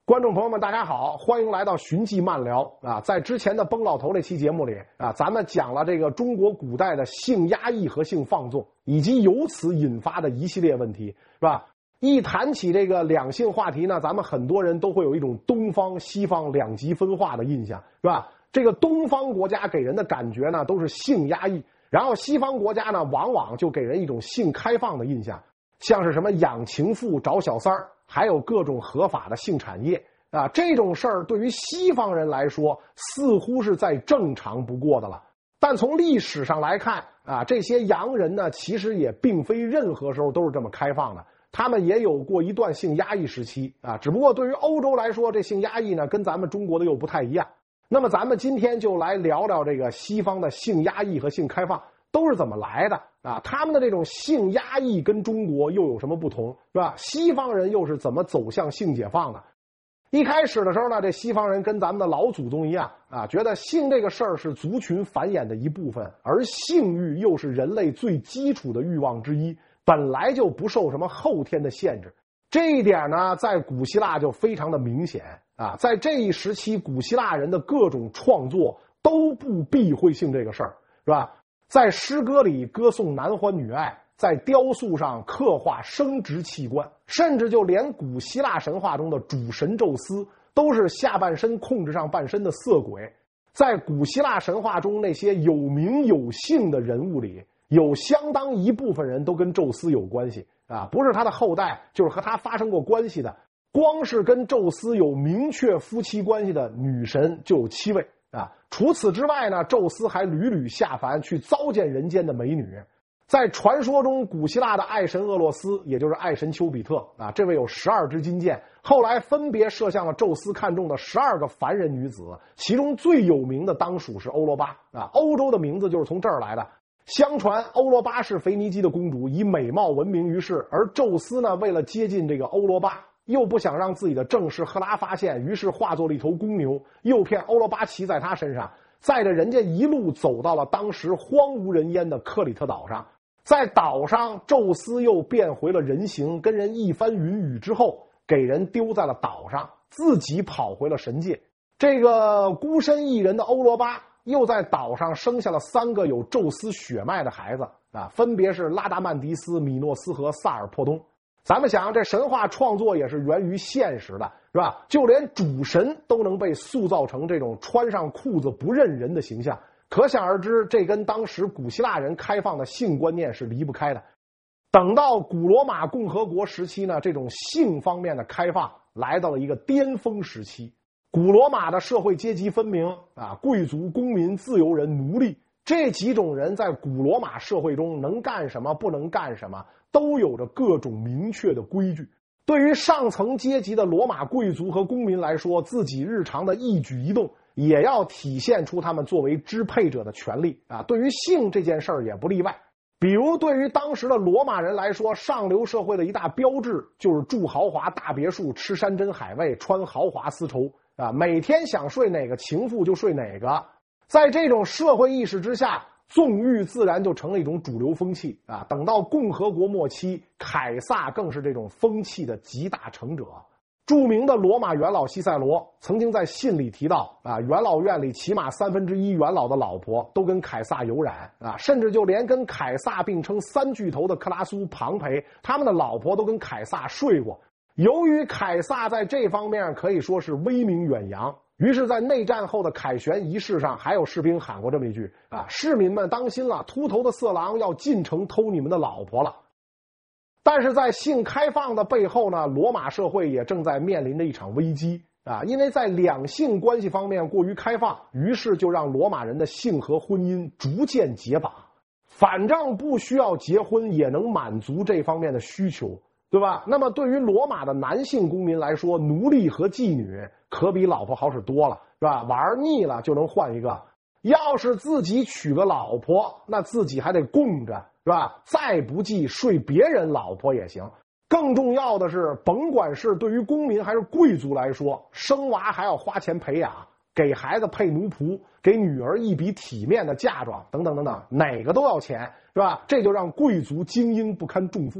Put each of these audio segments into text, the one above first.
观众朋友们，大家好，欢迎来到寻迹漫聊啊！在之前的崩老头这期节目里啊，咱们讲了这个中国古代的性压抑和性放纵，以及由此引发的一系列问题，是吧？一谈起这个两性话题呢，咱们很多人都会有一种东方西方两极分化的印象，是吧？这个东方国家给人的感觉呢，都是性压抑，然后西方国家呢，往往就给人一种性开放的印象，像是什么养情妇、找小三儿，还有各种合法的性产业啊，这种事儿对于西方人来说，似乎是再正常不过的了。但从历史上来看啊，这些洋人呢，其实也并非任何时候都是这么开放的。他们也有过一段性压抑时期啊，只不过对于欧洲来说，这性压抑呢跟咱们中国的又不太一样。那么咱们今天就来聊聊这个西方的性压抑和性开放都是怎么来的啊？他们的这种性压抑跟中国又有什么不同，是吧？西方人又是怎么走向性解放的？一开始的时候呢，这西方人跟咱们的老祖宗一样啊，觉得性这个事儿是族群繁衍的一部分，而性欲又是人类最基础的欲望之一，本来就不受什么后天的限制。这一点呢，在古希腊就非常的明显啊。在这一时期，古希腊人的各种创作都不避讳性这个事儿，是吧？在诗歌里歌颂男欢女爱，在雕塑上刻画生殖器官，甚至就连古希腊神话中的主神宙斯都是下半身控制上半身的色鬼。在古希腊神话中，那些有名有姓的人物里，有相当一部分人都跟宙斯有关系啊，不是他的后代，就是和他发生过关系的。光是跟宙斯有明确夫妻关系的女神就有7位啊。除此之外呢，宙斯还屡屡下凡去糟践人间的美女。在传说中，古希腊的爱神俄洛斯，也就是爱神丘比特啊，这位有12支金箭，后来分别射向了宙斯看中的12个凡人女子，其中最有名的当属是欧罗巴啊，欧洲的名字就是从这儿来的。相传欧罗巴是腓尼基的公主，以美貌闻名于世，而宙斯呢，为了接近这个欧罗巴，又不想让自己的正室赫拉发现，于是化作了一头公牛，诱骗欧罗巴骑在他身上，载着人家一路走到了当时荒无人烟的克里特岛上。在岛上，宙斯又变回了人形，跟人一番云雨之后，给人丢在了岛上，自己跑回了神界。这个孤身一人的欧罗巴又在岛上生下了3个有宙斯血脉的孩子啊，分别是拉达曼迪斯、米诺斯和萨尔珀东。咱们想，这神话创作也是源于现实的，是吧？就连主神都能被塑造成这种穿上裤子不认人的形象，可想而知，这跟当时古希腊人开放的性观念是离不开的。等到古罗马共和国时期呢，这种性方面的开放来到了一个巅峰时期。古罗马的社会阶级分明啊，贵族、公民、自由人、奴隶这几种人在古罗马社会中能干什么不能干什么，都有着各种明确的规矩。对于上层阶级的罗马贵族和公民来说，自己日常的一举一动也要体现出他们作为支配者的权利啊。对于性这件事儿也不例外。比如对于当时的罗马人来说，上流社会的一大标志就是住豪华大别墅，吃山珍海味，穿豪华丝绸啊，每天想睡哪个情妇就睡哪个。在这种社会意识之下，纵欲自然就成了一种主流风气啊。等到共和国末期，凯撒更是这种风气的集大成者。著名的罗马元老西塞罗曾经在信里提到啊，元老院里起码1/3元老的老婆都跟凯撒有染啊，甚至就连跟凯撒并称3巨头的克拉苏、庞培，他们的老婆都跟凯撒睡过。由于凯撒在这方面可以说是威名远扬，于是在内战后的凯旋仪式上，还有士兵喊过这么一句啊：市民们当心了，秃头的色狼要进城偷你们的老婆了。但是在性开放的背后呢，罗马社会也正在面临着一场危机啊，因为在两性关系方面过于开放，于是就让罗马人的性和婚姻逐渐解绑，反正不需要结婚也能满足这方面的需求，对吧？那么对于罗马的男性公民来说，奴隶和妓女可比老婆好使多了，是吧？玩腻了就能换一个。要是自己娶个老婆，那自己还得供着，是吧？再不济睡别人老婆也行。更重要的是，甭管是对于公民还是贵族来说，生娃还要花钱培养，给孩子配奴仆，给女儿一笔体面的嫁妆，等等等等，哪个都要钱，是吧？这就让贵族精英不堪重负。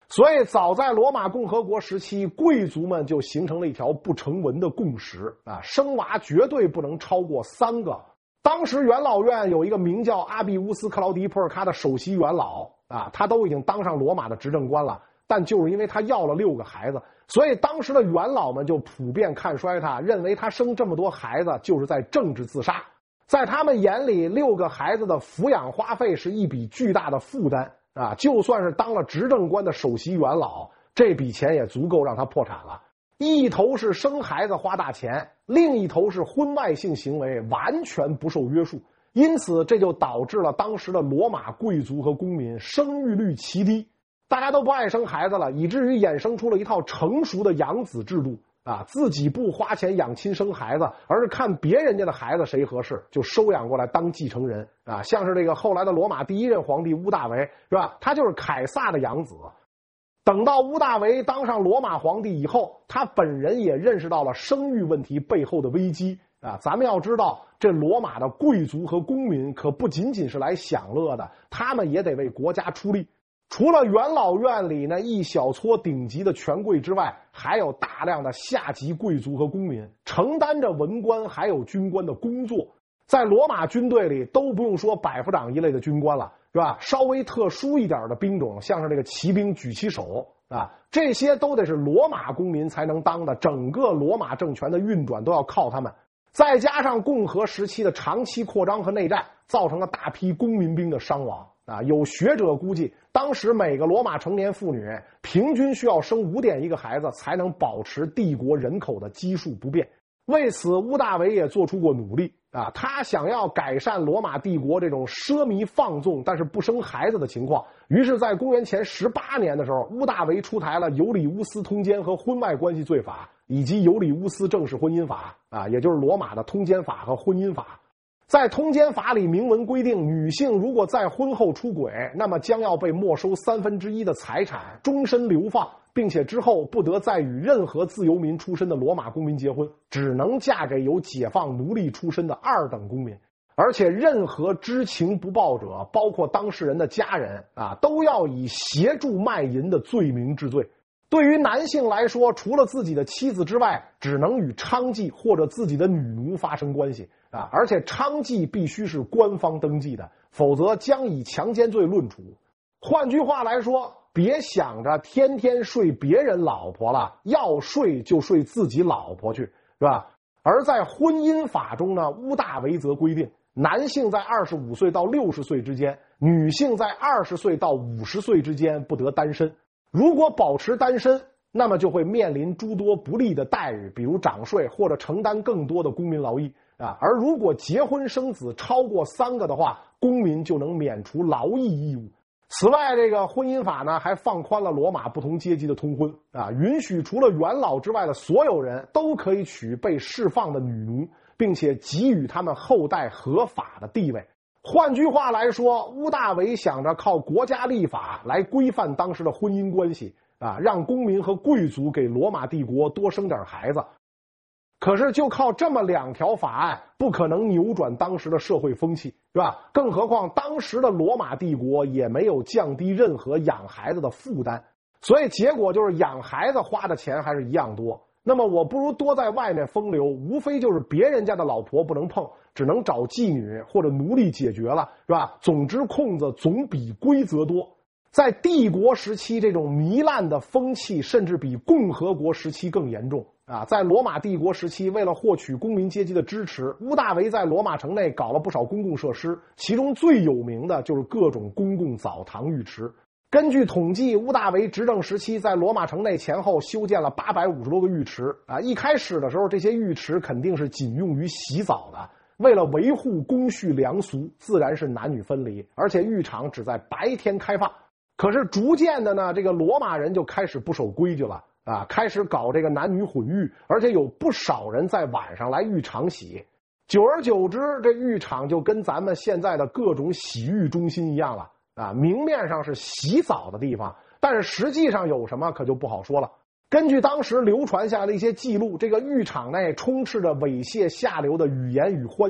所以早在罗马共和国时期，贵族们就形成了一条不成文的共识啊，生娃绝对不能超过3个。当时元老院有一个名叫阿比乌斯·克劳迪·普尔卡的首席元老啊，他都已经当上罗马的执政官了，但就是因为他要了6个孩子，所以当时的元老们就普遍看衰他，认为他生这么多孩子就是在政治自杀。在他们眼里，6个孩子的抚养花费是一笔巨大的负担啊！就算是当了执政官的首席元老，这笔钱也足够让他破产了。一头是生孩子花大钱，另一头是婚外性行为完全不受约束，因此这就导致了当时的罗马贵族和公民生育率奇低，大家都不爱生孩子了，以至于衍生出了一套成熟的养子制度啊，自己不花钱养亲生孩子，而是看别人家的孩子谁合适就收养过来当继承人啊。像是这个后来的罗马第1任皇帝屋大维是吧？他就是凯撒的养子。等到屋大维当上罗马皇帝以后，他本人也认识到了生育问题背后的危机啊。咱们要知道，这罗马的贵族和公民可不仅仅是来享乐的，他们也得为国家出力。除了元老院里呢一小撮顶级的权贵之外，还有大量的下级贵族和公民承担着文官还有军官的工作。在罗马军队里都不用说百夫长一类的军官了，是吧？稍微特殊一点的兵种，像是这个骑兵举旗手啊，这些都得是罗马公民才能当的，整个罗马政权的运转都要靠他们。再加上共和时期的长期扩张和内战，造成了大批公民兵的伤亡啊。有学者估计，当时每个罗马成年妇女平均需要生5.1个孩子，才能保持帝国人口的基数不变。为此，屋大维也做出过努力啊，他想要改善罗马帝国这种奢靡放纵但是不生孩子的情况。于是在公元前18年的时候，屋大维出台了尤里乌斯通奸和婚外关系罪法，以及尤里乌斯正式婚姻法啊，也就是罗马的通奸法和婚姻法。在通奸法里明文规定，女性如果在婚后出轨，那么将要被没收1/3的财产，终身流放，并且之后不得再与任何自由民出身的罗马公民结婚，只能嫁给有解放奴隶出身的2等公民。而且任何知情不报者，包括当事人的家人啊，都要以协助卖淫的罪名治罪。对于男性来说，除了自己的妻子之外，只能与娼妓或者自己的女奴发生关系啊！而且娼妓必须是官方登记的，否则将以强奸罪论处。换句话来说，别想着天天睡别人老婆了，要睡就睡自己老婆去，是吧？而在婚姻法中呢，屋大维则规定，男性在25岁到60岁之间，女性在20岁到50岁之间不得单身。如果保持单身，那么就会面临诸多不利的待遇，比如涨税或者承担更多的公民劳役啊。而如果结婚生子超过3个的话，公民就能免除劳役义务。此外，这个婚姻法呢还放宽了罗马不同阶级的通婚啊，允许除了元老之外的所有人都可以娶被释放的女奴，并且给予他们后代合法的地位。换句话来说，屋大维想着靠国家立法来规范当时的婚姻关系啊，让公民和贵族给罗马帝国多生点孩子。可是就靠这么2条法案，不可能扭转当时的社会风气，是吧？更何况当时的罗马帝国也没有降低任何养孩子的负担，所以结果就是养孩子花的钱还是一样多。那么我不如多在外面风流，无非就是别人家的老婆不能碰，只能找妓女或者奴隶解决了，是吧？总之空子总比规则多。在帝国时期，这种糜烂的风气甚至比共和国时期更严重啊！在罗马帝国时期，为了获取公民阶级的支持，屋大维在罗马城内搞了不少公共设施，其中最有名的就是各种公共澡堂浴池。根据统计，屋大维执政时期在罗马城内前后修建了850多个浴池啊！一开始的时候，这些浴池肯定是仅用于洗澡的，为了维护公序良俗，自然是男女分离，而且浴场只在白天开放。可是逐渐的呢，这个罗马人就开始不守规矩了啊，开始搞这个男女混浴，而且有不少人在晚上来浴场洗。久而久之，这浴场就跟咱们现在的各种洗浴中心一样了啊，明面上是洗澡的地方，但是实际上有什么可就不好说了。根据当时流传下来的一些记录，这个浴场内充斥着猥亵下流的语言与欢笑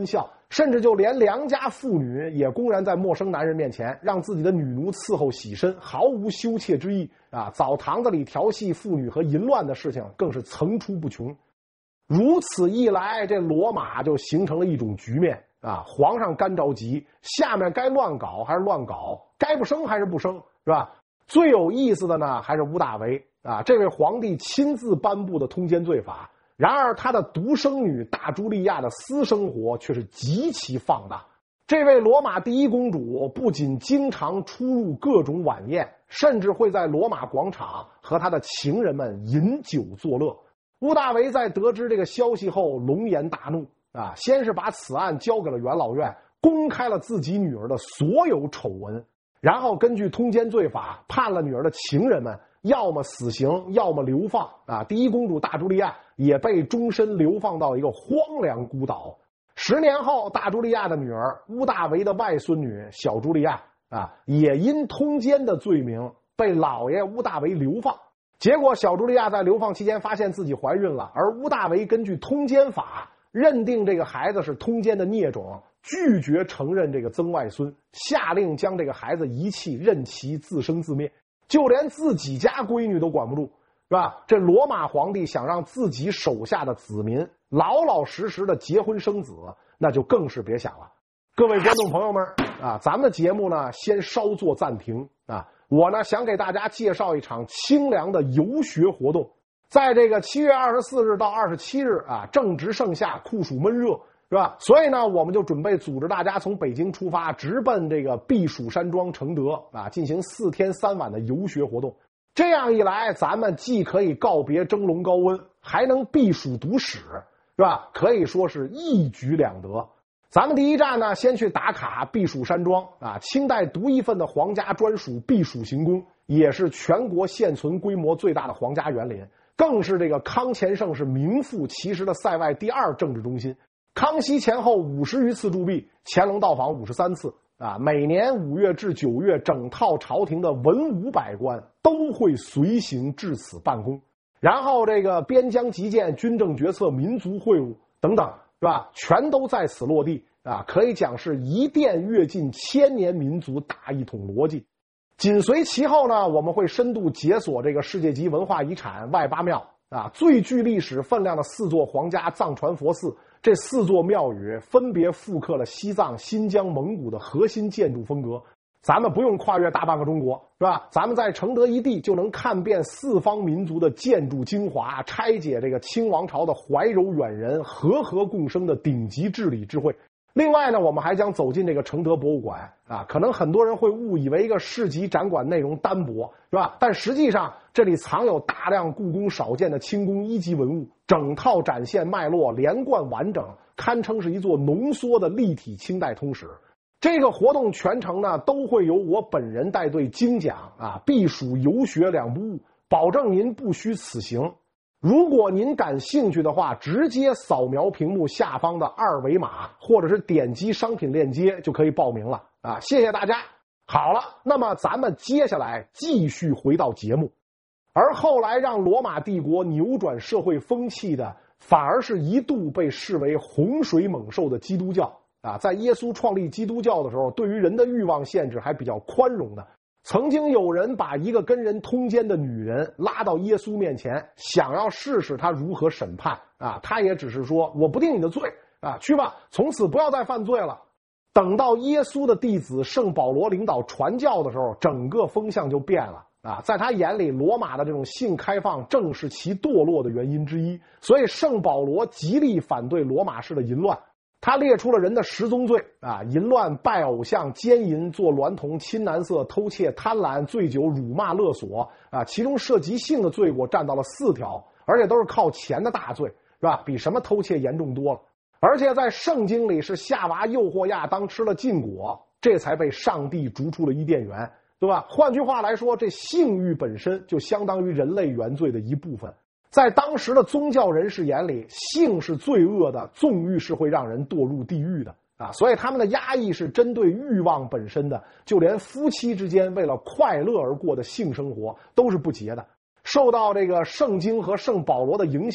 甚至就连良家妇女也公然在陌生男人面前让自己的女奴伺候洗身，毫无羞怯之意啊！澡堂子里调戏妇女和淫乱的事情更是层出不穷。如此一来，这罗马就形成了一种局面啊！皇上干着急，下面该乱搞还是乱搞，该不生还是不生，是吧？最有意思的呢，还是屋大维啊，这位皇帝亲自颁布的通奸罪法。然而他的独生女大朱利亚的私生活却是极其放大。这位罗马第一公主不仅经常出入各种晚宴，甚至会在罗马广场和他的情人们饮酒作乐。屋大维在得知这个消息后龙颜大怒啊，先是把此案交给了元老院，公开了自己女儿的所有丑闻，然后根据通奸罪法判了女儿的情人们要么死刑，要么流放啊！第一公主大朱利亚也被终身流放到一个荒凉孤岛。10年后，大朱利亚的女儿屋大维的外孙女小朱利亚啊，也因通奸的罪名被老爷屋大维流放。结果小朱利亚在流放期间发现自己怀孕了，而屋大维根据通奸法认定这个孩子是通奸的孽种，拒绝承认这个曾外孙，下令将这个孩子遗弃，任其自生自灭。就连自己家闺女都管不住，是吧？这罗马皇帝想让自己手下的子民老老实实的结婚生子，那就更是别想了。各位观众朋友们啊，咱们的节目呢先稍作暂停啊，我呢想给大家介绍一场清凉的游学活动。在这个7月24日到27日啊，正值盛夏，酷暑闷热，是吧？所以呢，我们就准备组织大家从北京出发，直奔这个避暑山庄承德啊，进行4天3晚的游学活动。这样一来，咱们既可以告别蒸笼高温，还能避暑读史，是吧？可以说是一举两得。咱们第一站呢，先去打卡避暑山庄啊，清代独一份的皇家专属避暑行宫，也是全国现存规模最大的皇家园林，更是这个康乾盛世名副其实的塞外第2政治中心。康熙前后50余次驻跸，乾隆到访53次啊！每年5月至9月，整套朝廷的文武百官都会随行至此办公。然后这个边疆急建、军政决策、民族会晤等等，是吧？全都在此落地啊！可以讲是一电跃进千年民族大一统逻辑。紧随其后呢，我们会深度解锁这个世界级文化遗产外八庙啊，最具历史分量的4座皇家藏传佛寺。这4座庙宇分别复刻了西藏、新疆、蒙古的核心建筑风格。咱们不用跨越大半个中国，是吧？咱们在承德一地就能看遍4方民族的建筑精华，拆解这个清王朝的怀柔远人和合共生的顶级治理智慧。另外呢，我们还将走进这个承德博物馆啊，可能很多人会误以为一个市级展馆内容单薄，是吧？但实际上这里藏有大量故宫少见的清宫1级文物，整套展现脉络连贯完整，堪称是一座浓缩的立体清代通史。这个活动全程呢都会由我本人带队精讲啊，避暑游学2不误，保证您不虚此行。如果您感兴趣的话，直接扫描屏幕下方的2维码，或者是点击商品链接就可以报名了啊！谢谢大家。好了，那么咱们接下来继续回到节目。而后来让罗马帝国扭转社会风气的，反而是一度被视为洪水猛兽的基督教啊！在耶稣创立基督教的时候，对于人的欲望限制还比较宽容的。曾经有人把一个跟人通奸的女人拉到耶稣面前，想要试试他如何审判啊，他也只是说我不定你的罪啊，去吧，从此不要再犯罪了。等到耶稣的弟子圣保罗领导传教的时候，整个风向就变了啊，在他眼里，罗马的这种性开放正是其堕落的原因之一，所以圣保罗极力反对罗马式的淫乱。他列出了人的10宗罪啊，淫乱、拜偶像、奸淫、做娈童、亲男色、偷窃、贪婪、醉酒、辱骂、勒索啊，其中涉及性的罪过占到了4条，而且都是靠钱的大罪，是吧？比什么偷窃严重多了。而且在圣经里是夏娃诱惑亚当吃了禁果，这才被上帝逐出了伊甸园，对吧？换句话来说，这性欲本身就相当于人类原罪的一部分。在当时的宗教人士眼里，性是罪恶的，纵欲是会让人堕入地狱的啊！所以他们的压抑是针对欲望本身的，就连夫妻之间为了快乐而过的性生活都是不洁的。受到这个圣经和圣保罗的影响，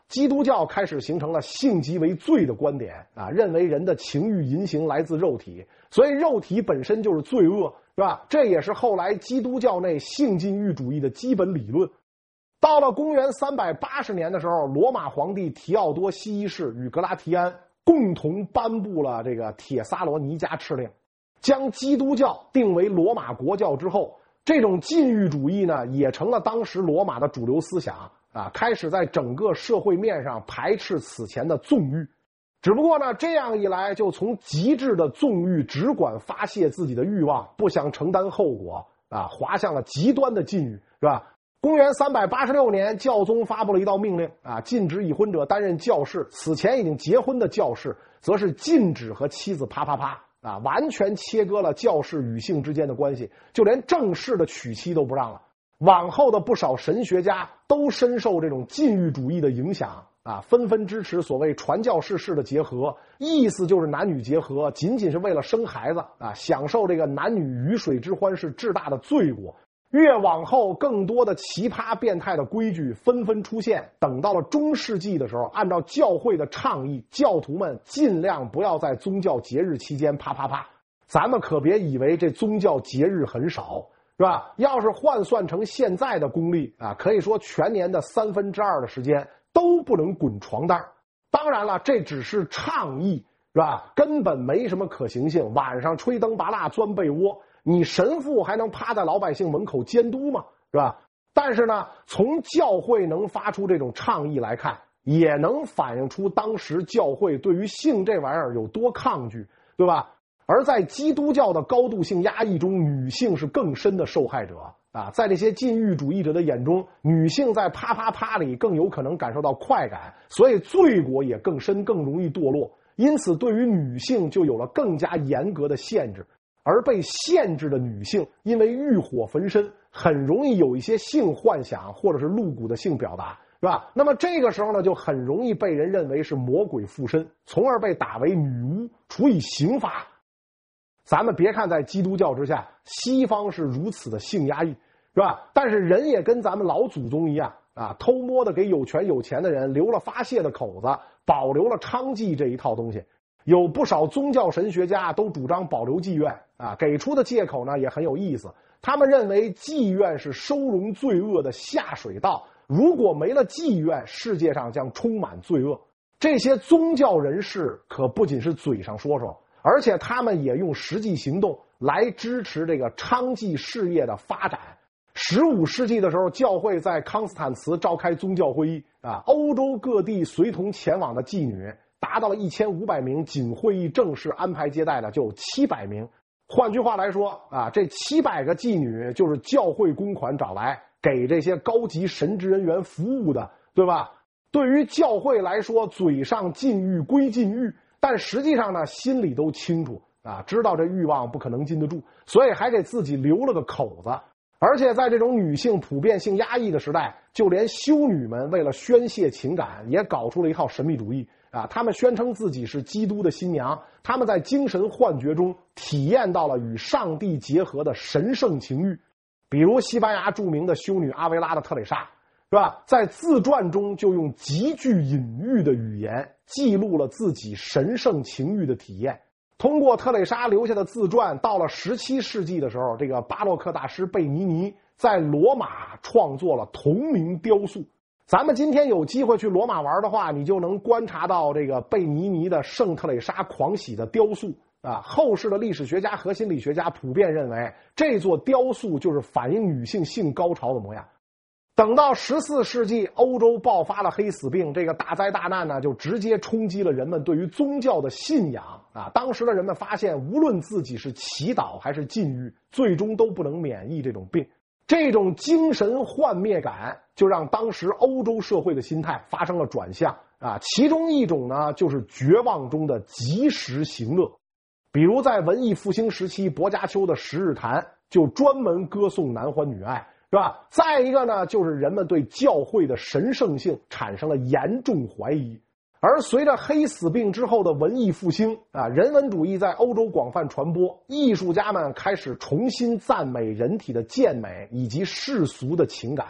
基督教开始形成了性即为罪的观点啊，认为人的情欲淫行来自肉体，所以肉体本身就是罪恶，是吧？这也是后来基督教内性禁欲主义的基本理论。到了公元380年的时候，罗马皇帝提奥多西一世与格拉提安共同颁布了这个铁萨罗尼迦敕令，将基督教定为罗马国教之后，这种禁欲主义呢，也成了当时罗马的主流思想啊，开始在整个社会面上排斥此前的纵欲。只不过呢，这样一来，就从极致的纵欲只管发泄自己的欲望，不想承担后果啊，滑向了极端的禁欲，是吧？公元386年，教宗发布了一道命令啊，禁止已婚者担任教士，此前已经结婚的教士则是禁止和妻子啪啪啪啊，完全切割了教士与性之间的关系，就连正式的娶妻都不让了。往后的不少神学家都深受这种禁欲主义的影响啊，纷纷支持所谓传教士式的结合，意思就是男女结合仅仅是为了生孩子啊，享受这个男女鱼水之欢是至大的罪过。越往后，更多的奇葩变态的规矩纷纷出现。等到了中世纪的时候，按照教会的倡议，教徒们尽量不要在宗教节日期间啪啪啪。咱们可别以为这宗教节日很少，是吧？要是换算成现在的公历啊，可以说全年的2/3的时间都不能滚床单。当然了，这只是倡议，是吧？根本没什么可行性。晚上吹灯拔蜡钻被窝，你神父还能趴在老百姓门口监督吗？是吧？但是呢，从教会能发出这种倡议来看，也能反映出当时教会对于性这玩意儿有多抗拒，对吧？而在基督教的高度性压抑中，女性是更深的受害者啊！在这些禁欲主义者的眼中，女性在啪啪啪里更有可能感受到快感，所以罪过也更深，更容易堕落。因此，对于女性就有了更加严格的限制。而被限制的女性，因为欲火焚身，很容易有一些性幻想或者是露骨的性表达，是吧？那么这个时候呢，就很容易被人认为是魔鬼附身，从而被打为女巫，处以刑罚。咱们别看在基督教之下，西方是如此的性压抑，是吧？但是人也跟咱们老祖宗一样啊，偷摸的给有权有钱的人留了发泄的口子，保留了娼妓这一套东西。有不少宗教神学家都主张保留妓院啊，给出的借口呢也很有意思。他们认为妓院是收容罪恶的下水道，如果没了妓院，世界上将充满罪恶。这些宗教人士可不仅是嘴上说说，而且他们也用实际行动来支持这个娼妓事业的发展。15世纪的时候，教会在康斯坦茨召开宗教会议啊，欧洲各地随同前往的妓女达到了1500名，仅会议正式安排接待的就有700名。换句话来说啊，这700个妓女就是教会公款找来给这些高级神职人员服务的，对吧？对于教会来说，嘴上禁欲归禁欲，但实际上呢，心里都清楚啊，知道这欲望不可能禁得住，所以还给自己留了个口子。而且在这种女性普遍性压抑的时代，就连修女们为了宣泄情感，也搞出了一套神秘主义啊！他们宣称自己是基督的新娘，他们在精神幻觉中体验到了与上帝结合的神圣情欲。比如西班牙著名的修女阿维拉的特蕾莎，是吧？在自传中就用极具隐喻的语言记录了自己神圣情欲的体验。通过特蕾莎留下的自传，到了17世纪的时候，这个巴洛克大师贝尼尼在罗马创作了同名雕塑。咱们今天有机会去罗马玩的话，你就能观察到这个贝尼尼的圣特蕾莎狂喜的雕塑啊。后世的历史学家和心理学家普遍认为，这座雕塑就是反映女性性高潮的模样。等到14世纪，欧洲爆发了黑死病，这个大灾大难呢，就直接冲击了人们对于宗教的信仰啊。当时的人们发现，无论自己是祈祷还是禁欲，最终都不能免疫这种病。这种精神幻灭感，就让当时欧洲社会的心态发生了转向啊。其中一种呢，就是绝望中的及时行乐。比如在文艺复兴时期，薄伽丘的《十日谈》就专门歌颂男欢女爱，是吧？再一个呢，就是人们对教会的神圣性产生了严重怀疑。而随着黑死病之后的文艺复兴啊，人文主义在欧洲广泛传播，艺术家们开始重新赞美人体的健美以及世俗的情感。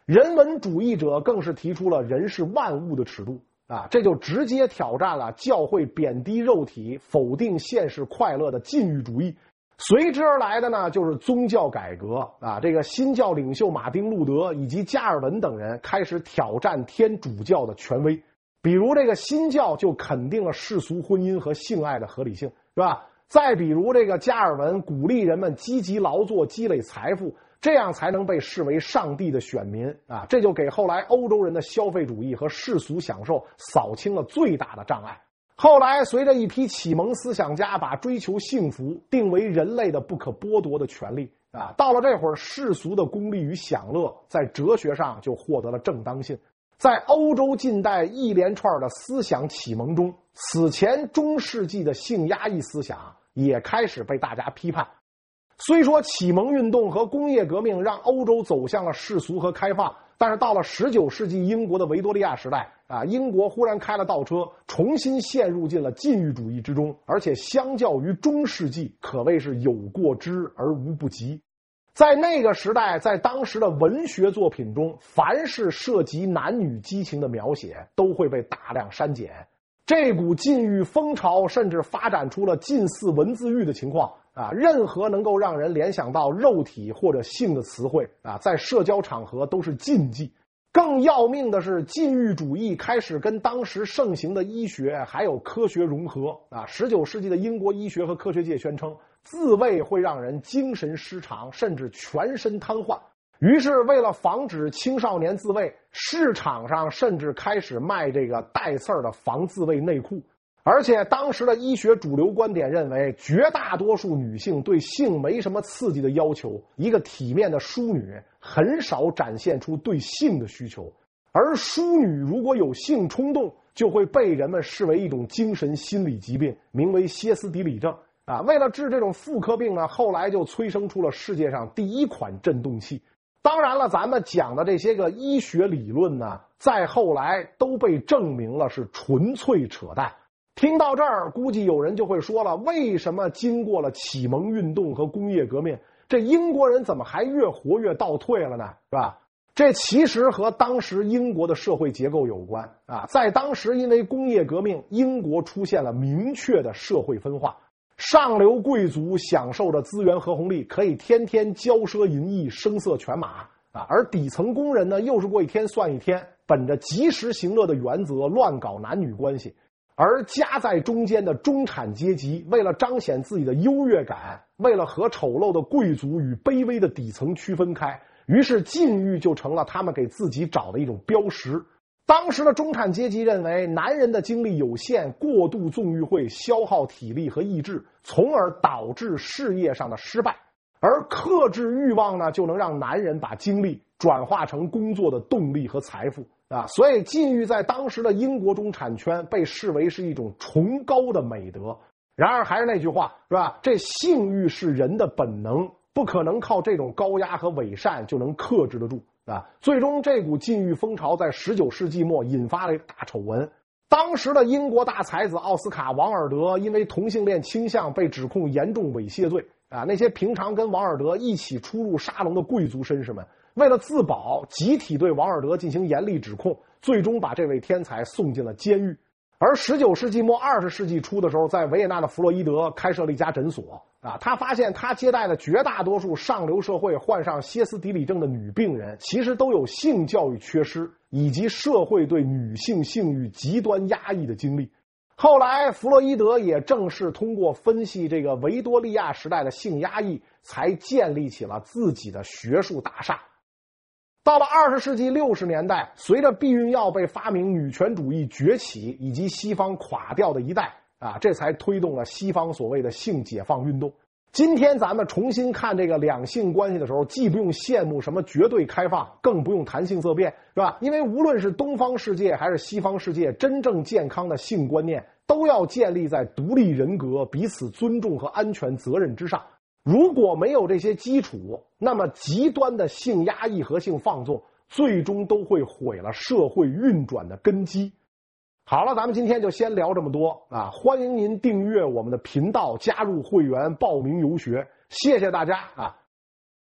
人文主义者更是提出了人是万物的尺度啊，这就直接挑战了教会贬低肉体、否定现实快乐的禁欲主义。随之而来的呢，就是宗教改革啊，这个新教领袖马丁·路德以及加尔文等人开始挑战天主教的权威。比如这个新教就肯定了世俗婚姻和性爱的合理性，是吧？再比如这个加尔文鼓励人们积极劳作积累财富，这样才能被视为上帝的选民啊！这就给后来欧洲人的消费主义和世俗享受扫清了最大的障碍。后来随着一批启蒙思想家把追求幸福定为人类的不可剥夺的权利啊，到了这会儿，世俗的功利与享乐在哲学上就获得了正当性。在欧洲近代一连串的思想启蒙中，此前中世纪的性压抑思想也开始被大家批判。虽说启蒙运动和工业革命让欧洲走向了世俗和开放，但是到了19世纪英国的维多利亚时代啊，英国忽然开了倒车，重新陷入进了禁欲主义之中，而且相较于中世纪可谓是有过之而无不及。在那个时代，在当时的文学作品中，凡是涉及男女激情的描写都会被大量删减。这股禁欲风潮甚至发展出了近似文字狱的情况啊！任何能够让人联想到肉体或者性的词汇啊，在社交场合都是禁忌。更要命的是，禁欲主义开始跟当时盛行的医学还有科学融合啊！19世纪的英国医学和科学界宣称，自慰会让人精神失常，甚至全身瘫痪。于是为了防止青少年自慰，市场上甚至开始卖这个带刺儿的防自慰内裤。而且当时的医学主流观点认为，绝大多数女性对性没什么刺激的要求，一个体面的淑女很少展现出对性的需求，而淑女如果有性冲动，就会被人们视为一种精神心理疾病，名为歇斯底里症啊。为了治这种妇科病呢，后来就催生出了世界上第一款振动器。当然了，咱们讲的这些个医学理论呢，再后来都被证明了是纯粹扯淡。听到这儿，估计有人就会说了，为什么经过了启蒙运动和工业革命，这英国人怎么还越活越倒退了呢？是吧？这其实和当时英国的社会结构有关啊。在当时，因为工业革命，英国出现了明确的社会分化。上流贵族享受着资源和红利，可以天天骄奢淫逸、声色犬马啊，而底层工人呢，又是过一天算一天，本着及时行乐的原则乱搞男女关系。而夹在中间的中产阶级，为了彰显自己的优越感，为了和丑陋的贵族与卑微的底层区分开，于是禁欲就成了他们给自己找的一种标识。当时的中产阶级认为，男人的精力有限，过度纵欲会消耗体力和意志，从而导致事业上的失败。而克制欲望呢，就能让男人把精力转化成工作的动力和财富啊。所以禁欲在当时的英国中产圈被视为是一种崇高的美德。然而还是那句话，是吧？这性欲是人的本能，不可能靠这种高压和伪善就能克制得住啊！最终，这股禁欲风潮在19世纪末引发了大丑闻。当时的英国大才子奥斯卡·王尔德因为同性恋倾向被指控严重猥亵罪啊！那些平常跟王尔德一起出入沙龙的贵族绅士们，为了自保，集体对王尔德进行严厉指控，最终把这位天才送进了监狱。而19世纪末20世纪初的时候，在维也纳的弗洛伊德开设了一家诊所啊，他发现他接待的绝大多数上流社会患上歇斯底里症的女病人，其实都有性教育缺失以及社会对女性性欲极端压抑的经历。后来弗洛伊德也正是通过分析这个维多利亚时代的性压抑，才建立起了自己的学术大厦。到了20世纪60年代，随着避孕药被发明，女权主义崛起，以及西方垮掉的一代啊，这才推动了西方所谓的性解放运动。今天咱们重新看这个两性关系的时候，既不用羡慕什么绝对开放，更不用谈性色变，是吧？因为无论是东方世界还是西方世界，真正健康的性观念都要建立在独立人格、彼此尊重和安全责任之上。如果没有这些基础，那么极端的性压抑和性放纵最终都会毁了社会运转的根基。好了，咱们今天就先聊这么多啊！欢迎您订阅我们的频道，加入会员，报名游学，谢谢大家啊！